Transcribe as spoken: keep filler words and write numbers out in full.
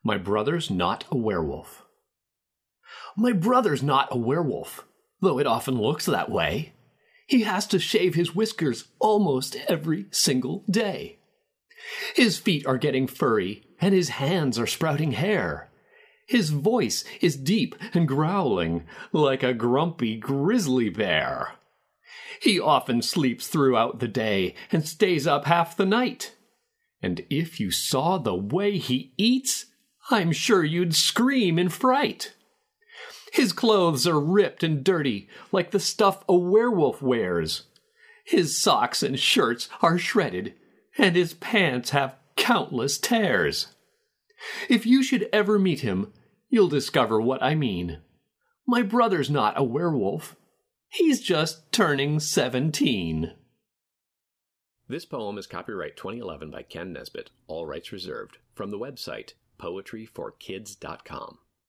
My brother's not a werewolf. My brother's not a werewolf, though it often looks that way. He has to shave his whiskers almost every single day. His feet are getting furry, and his hands are sprouting hair. His voice is deep and growling, like a grumpy grizzly bear. He often sleeps throughout the day and stays up half the night. And if you saw the way he eats, I'm sure you'd scream in fright. His clothes are ripped and dirty, like the stuff a werewolf wears. His socks and shirts are shredded, and his pants have countless tears. If you should ever meet him, you'll discover what I mean. My brother's not a werewolf. He's just turning seventeen. This poem is copyright twenty eleven by Ken Nesbitt, all rights reserved, from the website poetry for kids dot com.